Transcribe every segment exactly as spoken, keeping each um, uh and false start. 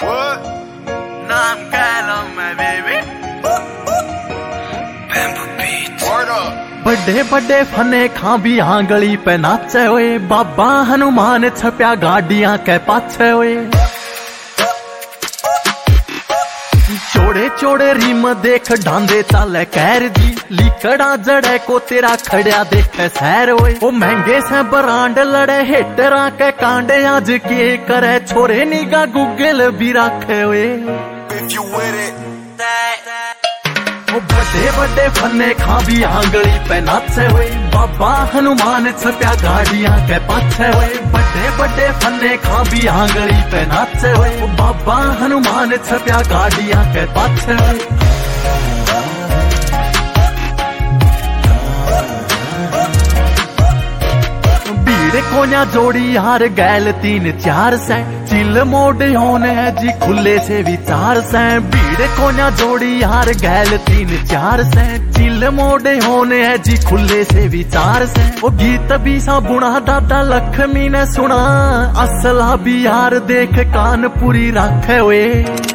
What? नाम कहलो मैं baby Bamboo Beats. Word up. बड़े बड़े फने खां भी हाँ गली पे नाचे हुए बाबा हनुमान छप्या गाड़ियां के पाछे हुए चोड़े चोड़े रीम देख डांदे चाले कैर जी लिकड़ा जड़े को तेरा खड़िया देख सैर हुए वो महंगे से बरांड लड़े हेटरा के कांडे आज के करे छोरे निगा गूगल भी रखे हुए If you with it. वो बड़े बड़े फने खां भी आंगली पे नाचे हुए बाबा हनुमान छप्या गाड़ियां के पाछे हुए बड़े बड़े फने खां भी आंगली पे नाचे हुए बाबा हनुमान छप्या गाड़ियां के पाछे हुए कोन्या जोड़ी हार गैल तीन चार से चिल मोड होने है जी खुले से विचार से भीड़ कोन्या जोड़ी हार गैल तीन चार से चिल मोड होने है जी खुले से विचार से वो गीत भी सा बुना दादा लक्ष्मी ने सुना असला भी यार देख कान पूरी रखे हुए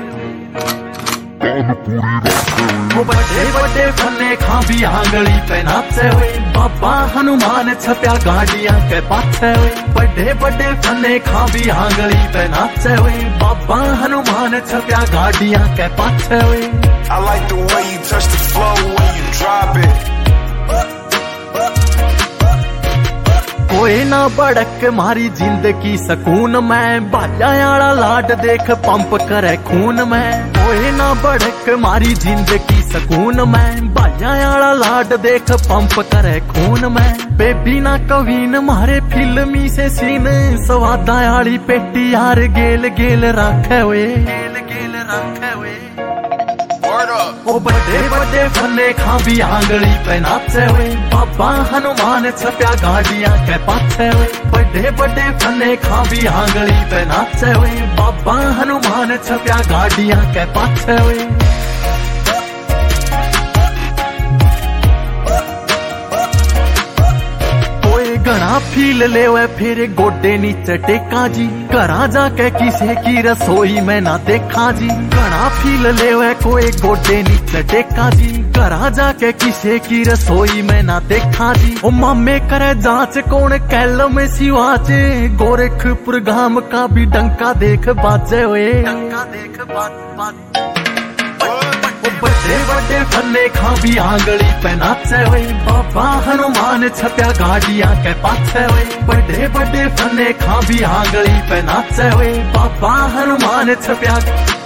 वो बड़े बड़े फने खां भी आंगली पे नाचे हुए बाबा हनुमान छप्या गाड़ियां के पाछे हुए बड़े बड़े फने खां भी आंगली पे नाचे हुए बाबा हनुमान छप्या गाड़ियां के पाछे हुए I like the way you touch the flow when you drop it. कोई ना बड़क मारी जिंदगी सकून में बाजा आला लाड देख पंप करे खून में कोई ना बड़क मारी जिंदगी सकून में बाजा आला लाड देख पंप करे खून में बेबी ना कवीन मारे फिल्मी से सीन स्वादा आली पेटी यार गेल गेल रखे हुए गेल गेल रखे हुए ओ बड़े बड़े फने खां भी आंगली पे नाचे हुए बाबा हनुमान छप्या गाड़ियां के पाछे हुए बड़े बड़े फने खां भी आंगली पे नाचे हुए बाबा हनुमान छप्या गाड़ियां के पाछे हुए घना फील ले हुए फिर गोडे नीचे टेका जी घरा जाके किसे की रसोई में ना देखा जी घना फील ले हुए कोई गोडे नीचे टेका जी घरा जाके किसे की रसोई में ना देखा जी ओ मामे करे जांच कौन कैल में सिवाच गोरखपुर गांव का भी डंका देख बाजे हुए डंका देख बात बात बड़े बड़े फने खां भी आंगली पे नाचे हुए बाबा हनुमान छप्या गाड़ियां के पाछे हुए बड़े बड़े फने खां भी आंगली पे नाचे हुए बाबा हनुमान छप्या